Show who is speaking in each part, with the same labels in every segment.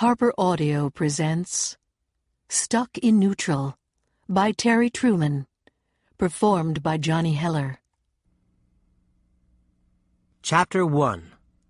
Speaker 1: Harper Audio presents Stuck in Neutral by Terry Truman, performed by Johnny Heller.
Speaker 2: Chapter 1.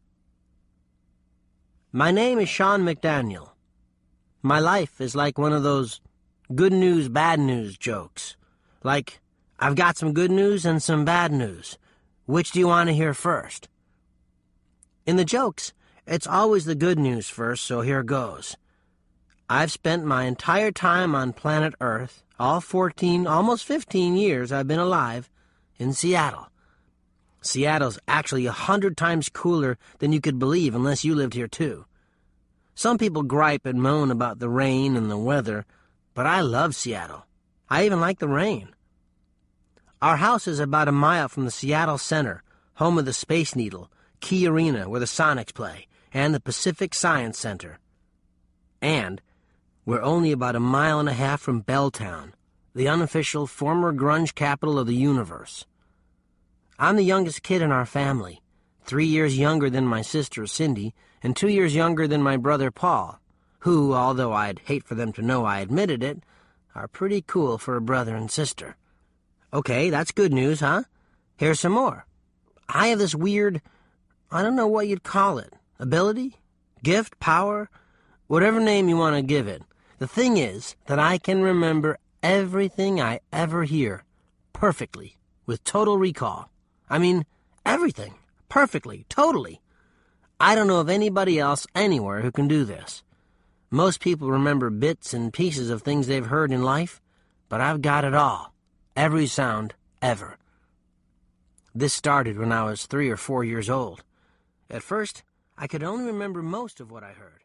Speaker 2: My name is Sean McDaniel. My life is like one of those good news, bad news jokes. Like, I've got some good news and some bad news. Which do you want to hear first? In the jokes, it's always the good news first, so here goes. I've spent my entire time on planet Earth, all 14, almost 15 years I've been alive, in Seattle. Seattle's actually 100 times cooler than you could believe unless you lived here too. Some people gripe and moan about the rain and the weather, but I love Seattle. I even like the rain. Our house is about a mile from the Seattle Center, home of the Space Needle, Key Arena where the Sonics play, and the Pacific Science Center. And we're only about a mile and a half from Belltown, the unofficial former grunge capital of the universe. I'm the youngest kid in our family, 3 years younger than my sister Cindy, and 2 years younger than my brother Paul, who, although I'd hate for them to know I admitted it, are pretty cool for a brother and sister. Okay, that's good news, huh? Here's some more. I have this weird, I don't know what you'd call it, ability, gift, power, whatever name you want to give it. The thing is that I can remember everything I ever hear perfectly, with total recall. I mean, everything, perfectly, totally. I don't know of anybody else anywhere who can do this. Most people remember bits and pieces of things they've heard in life, but I've got it all, every sound, ever. This started when I was 3 or 4 years old. At first, I could only remember most of what I heard.